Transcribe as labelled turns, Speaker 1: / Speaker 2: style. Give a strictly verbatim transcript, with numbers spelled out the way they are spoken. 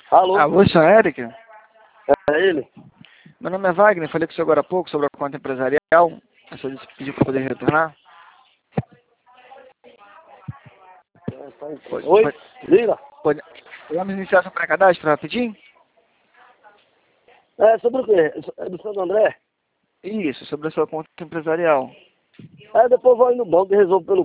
Speaker 1: Alô?
Speaker 2: Alô, senhor Eric?
Speaker 1: É ele?
Speaker 2: Meu nome é Wagner, falei com o senhor agora há pouco sobre a conta empresarial. O senhor disse que pediu para poder retornar. Pode,
Speaker 1: Oi?
Speaker 2: pode,
Speaker 1: Liga?
Speaker 2: pode. Vamos iniciar seu pré-cadastro rapidinho?
Speaker 1: É, sobre o quê? É do Santo André?
Speaker 2: Isso, sobre a sua conta empresarial.
Speaker 1: É, depois eu vou aí no banco e resolvo pelo